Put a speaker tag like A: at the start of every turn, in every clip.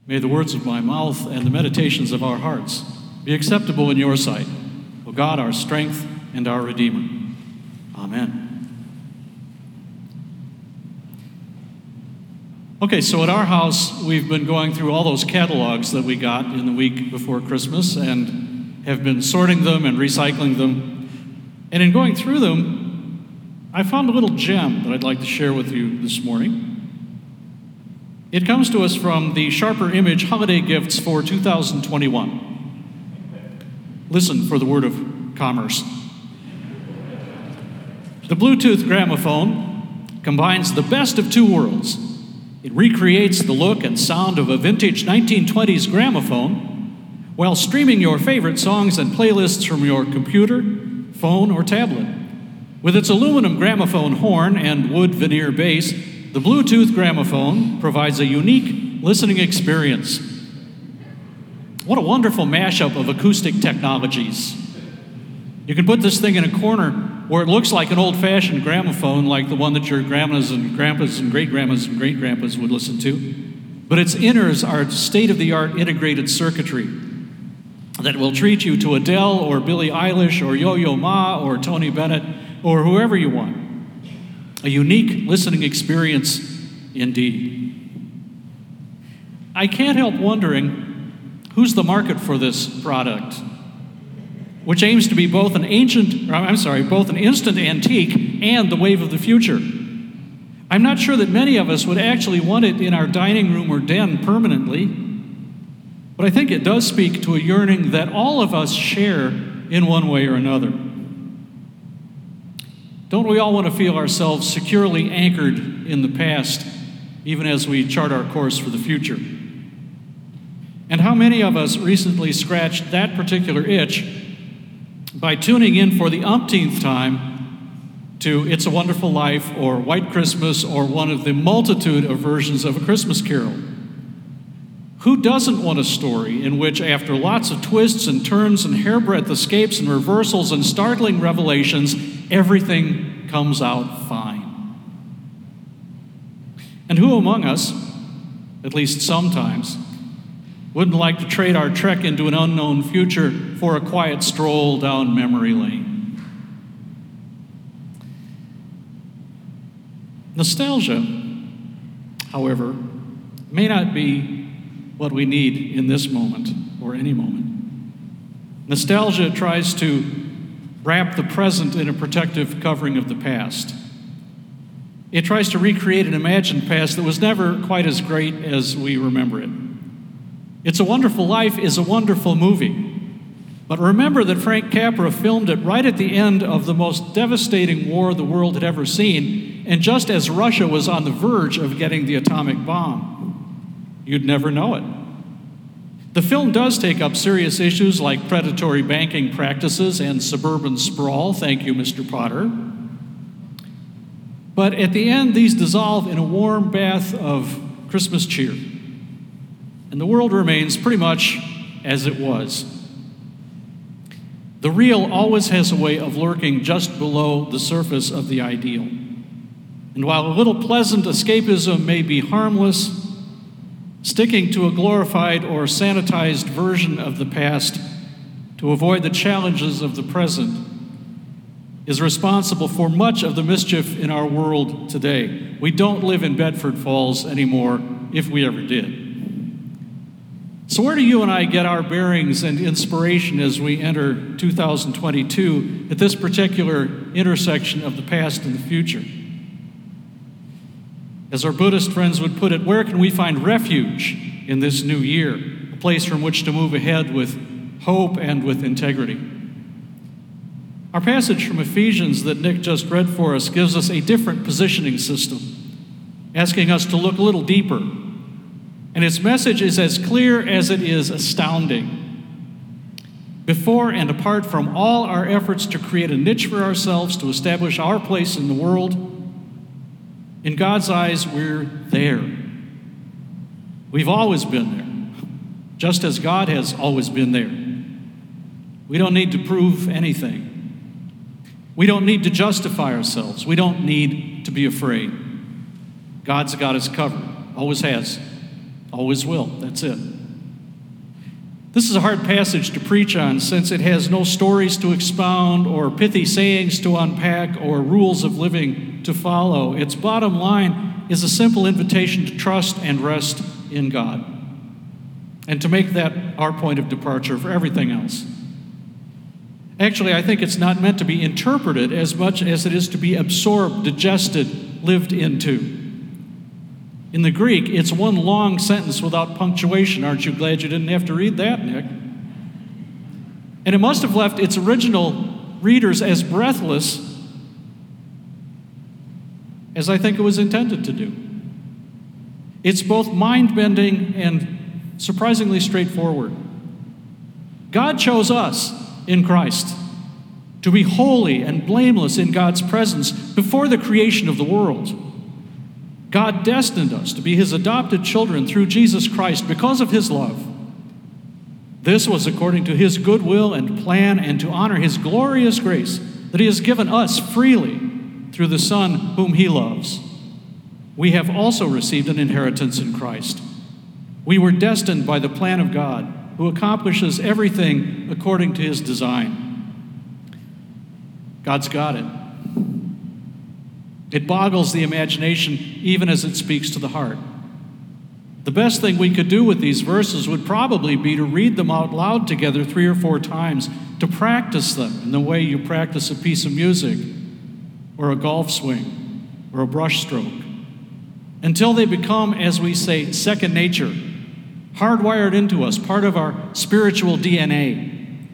A: May the words of my mouth and the meditations of our hearts be acceptable in your sight, O God, our strength and our Redeemer. Amen. Okay, so at our house, we've been going through all those catalogs that we got in the week before Christmas and have been sorting them and recycling them. And in going through them, I found a little gem that I'd like to share with you this morning. It comes to us from the Sharper Image Holiday Gifts for 2021. Listen for the word of commerce. The Bluetooth gramophone combines the best of two worlds. It recreates the look and sound of a vintage 1920s gramophone while streaming your favorite songs and playlists from your computer, phone, or tablet. With its aluminum gramophone horn and wood veneer base, the Bluetooth gramophone provides a unique listening experience. What a wonderful mashup of acoustic technologies. You can put this thing in a corner where it looks like an old-fashioned gramophone, like the one that your grandmas and grandpas and great-grandmas and great-grandpas would listen to. But its inners are state-of-the-art integrated circuitry that will treat you to Adele or Billie Eilish or Yo-Yo Ma or Tony Bennett or whoever you want. A unique listening experience indeed. I can't help wondering who's the market for this product, which aims to be both an instant antique and the wave of the future. I'm not sure that many of us would actually want it in our dining room or den permanently, but I think it does speak to a yearning that all of us share in one way or another. Don't we all want to feel ourselves securely anchored in the past, even as we chart our course for the future? And how many of us recently scratched that particular itch by tuning in for the umpteenth time to It's a Wonderful Life or White Christmas or one of the multitude of versions of A Christmas Carol? Who doesn't want a story in which, after lots of twists and turns and hairbreadth escapes and reversals and startling revelations, everything comes out fine? And who among us, at least sometimes, wouldn't like to trade our trek into an unknown future for a quiet stroll down memory lane? Nostalgia, however, may not be what we need in this moment or any moment. Nostalgia tries to wrap the present in a protective covering of the past. It tries to recreate an imagined past that was never quite as great as we remember it. It's a Wonderful Life is a wonderful movie. But remember that Frank Capra filmed it right at the end of the most devastating war the world had ever seen, and just as Russia was on the verge of getting the atomic bomb. You'd never know it. The film does take up serious issues like predatory banking practices and suburban sprawl. Thank you, Mr. Potter. But at the end, these dissolve in a warm bath of Christmas cheer. And the world remains pretty much as it was. The real always has a way of lurking just below the surface of the ideal. And while a little pleasant escapism may be harmless, sticking to a glorified or sanitized version of the past to avoid the challenges of the present is responsible for much of the mischief in our world today. We don't live in Bedford Falls anymore, if we ever did. So where do you and I get our bearings and inspiration as we enter 2022 at this particular intersection of the past and the future? As our Buddhist friends would put it, where can we find refuge in this new year? A place from which to move ahead with hope and with integrity. Our passage from Ephesians that Nick just read for us gives us a different positioning system, asking us to look a little deeper. And its message is as clear as it is astounding. Before and apart from all our efforts to create a niche for ourselves, to establish our place in the world, in God's eyes, we're there. We've always been there, just as God has always been there. We don't need to prove anything. We don't need to justify ourselves. We don't need to be afraid. God's got us covered, always has, Always will. That's it. This is a hard passage to preach on since it has no stories to expound or pithy sayings to unpack or rules of living to follow. Its bottom line is a simple invitation to trust and rest in God and to make that our point of departure for everything else. Actually, I think it's not meant to be interpreted as much as it is to be absorbed, digested, lived into. In the Greek, it's one long sentence without punctuation. Aren't you glad you didn't have to read that, Nick? And it must have left its original readers as breathless as I think it was intended to do. It's both mind-bending and surprisingly straightforward. God chose us in Christ to be holy and blameless in God's presence before the creation of the world. God destined us to be His adopted children through Jesus Christ because of His love. This was according to His good will and plan and to honor His glorious grace that He has given us freely through the Son whom He loves. We have also received an inheritance in Christ. We were destined by the plan of God, who accomplishes everything according to His design. God's got it. It boggles the imagination even as it speaks to the heart. The best thing we could do with these verses would probably be to read them out loud together 3 or 4 times, to practice them in the way you practice a piece of music or a golf swing or a brush stroke, until they become, as we say, second nature, hardwired into us, part of our spiritual DNA.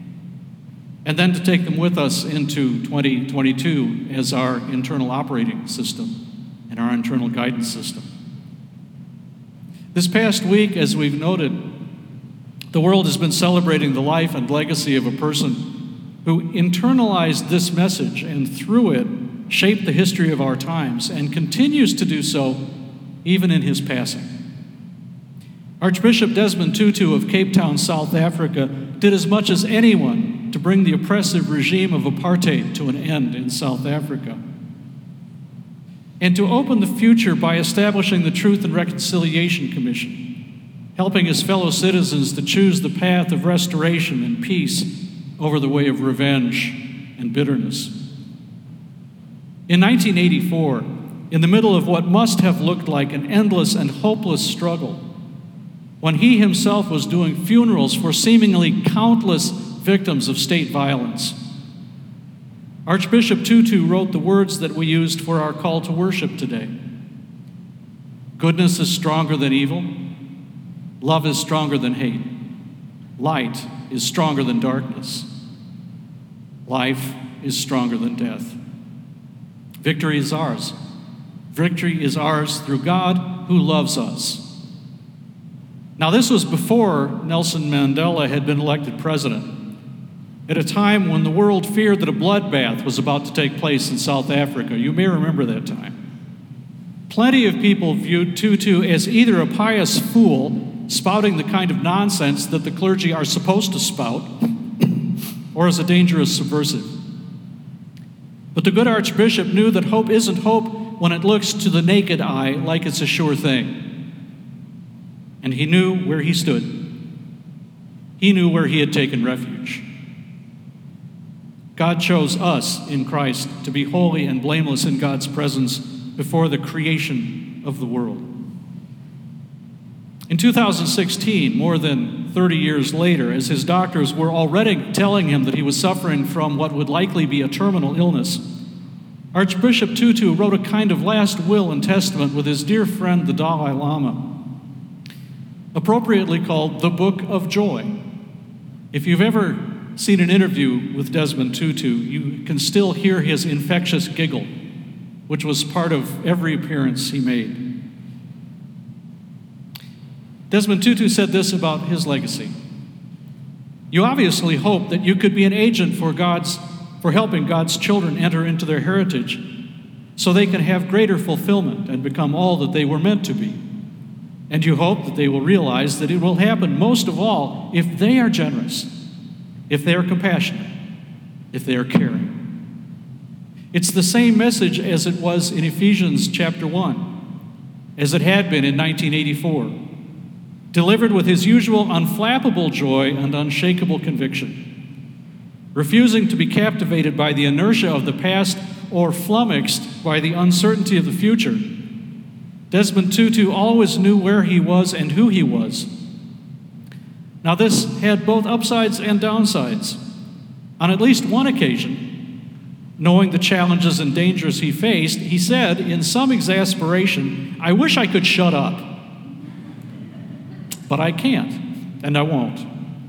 A: And then to take them with us into 2022 as our internal operating system and our internal guidance system. This past week, as we've noted, the world has been celebrating the life and legacy of a person who internalized this message and through it shaped the history of our times and continues to do so even in his passing. Archbishop Desmond Tutu of Cape Town, South Africa, did as much as anyone to bring the oppressive regime of apartheid to an end in South Africa, and to open the future by establishing the Truth and Reconciliation Commission, helping his fellow citizens to choose the path of restoration and peace over the way of revenge and bitterness. In 1984, in the middle of what must have looked like an endless and hopeless struggle, when he himself was doing funerals for seemingly countless victims of state violence, Archbishop Tutu wrote the words that we used for our call to worship today. Goodness is stronger than evil. Love is stronger than hate. Light is stronger than darkness. Life is stronger than death. Victory is ours. Victory is ours through God who loves us. Now, this was before Nelson Mandela had been elected president, at a time when the world feared that a bloodbath was about to take place in South Africa. You may remember that time. Plenty of people viewed Tutu as either a pious fool, spouting the kind of nonsense that the clergy are supposed to spout, or as a dangerous subversive. But the good Archbishop knew that hope isn't hope when it looks to the naked eye like it's a sure thing. And he knew where he stood. He knew where he had taken refuge. God chose us in Christ to be holy and blameless in God's presence before the creation of the world. In 2016, more than 30 years later, as his doctors were already telling him that he was suffering from what would likely be a terminal illness, Archbishop Tutu wrote a kind of last will and testament with his dear friend, the Dalai Lama, appropriately called The Book of Joy. If you've ever seen an interview with Desmond Tutu, you can still hear his infectious giggle, which was part of every appearance he made. Desmond Tutu said this about his legacy. You obviously hope that you could be an agent for helping God's children enter into their heritage so they can have greater fulfillment and become all that they were meant to be. And you hope that they will realize that it will happen most of all if they are generous, if they are compassionate, if they are caring. It's the same message as it was in Ephesians chapter 1, as it had been in 1984. delivered with his usual unflappable joy and unshakable conviction, refusing to be captivated by the inertia of the past or flummoxed by the uncertainty of the future. Desmond Tutu always knew where he was and who he was. Now, this had both upsides and downsides. On at least one occasion, knowing the challenges and dangers he faced, he said, in some exasperation, "I wish I could shut up. But I can't, and I won't."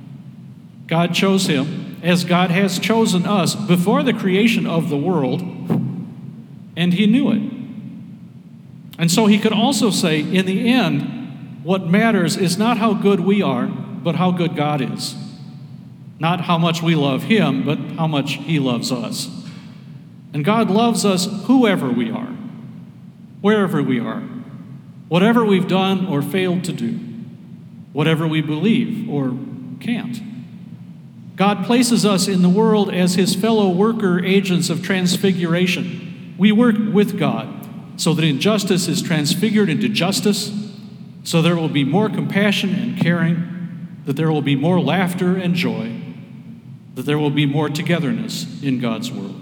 A: God chose him, as God has chosen us before the creation of the world, and he knew it. And so he could also say, in the end, what matters is not how good we are, but how good God is. Not how much we love him, but how much he loves us. And God loves us whoever we are, wherever we are, whatever we've done or failed to do, whatever we believe or can't. God places us in the world as his fellow worker agents of transfiguration. We work with God so that injustice is transfigured into justice, so there will be more compassion and caring, that there will be more laughter and joy, that there will be more togetherness in God's world.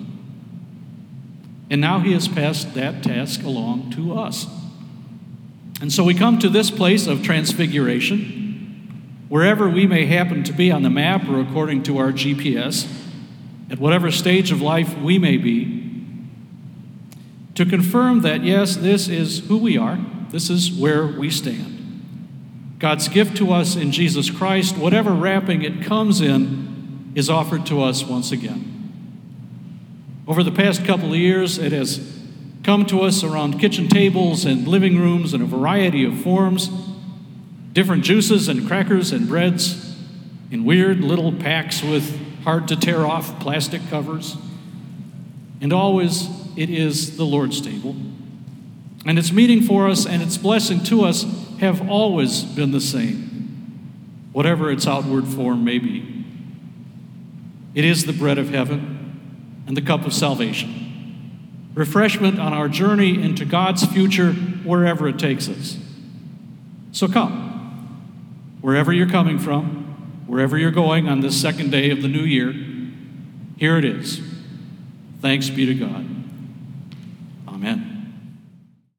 A: And now he has passed that task along to us. And so we come to this place of transfiguration, wherever we may happen to be on the map or according to our GPS, at whatever stage of life we may be, to confirm that, yes, this is who we are, this is where we stand. God's gift to us in Jesus Christ, whatever wrapping it comes in, is offered to us once again. Over the past couple of years, it has come to us around kitchen tables and living rooms in a variety of forms, different juices and crackers and breads in weird little packs with hard-to-tear-off plastic covers. And always, it is the Lord's table. And its meaning for us and its blessing to us have always been the same, whatever its outward form may be. It is the bread of heaven and the cup of salvation, refreshment on our journey into God's future wherever it takes us. So come, wherever you're coming from, wherever you're going on this second day of the new year, here it is. Thanks be to God. Amen.